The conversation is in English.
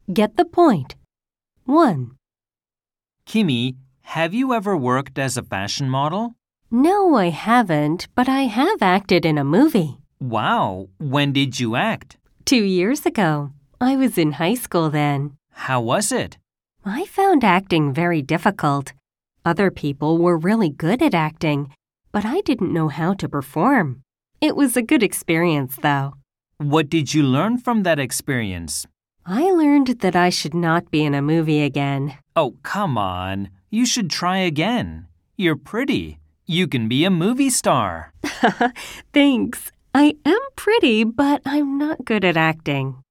Get the point. 1. Kimmy, have you ever worked as a fashion model? No, I haven't, but I have acted in a movie. Wow, when did you act? 2 years ago. I was in high school then. How was it? I found acting very difficult. Other people were really good at acting, but I didn't know how to perform. It was a good experience, though. What did you learn from that experience? I learned that I should not be in a movie again. Oh, come on. You should try again. You're pretty. You can be a movie star. Thanks. I am pretty, but I'm not good at acting.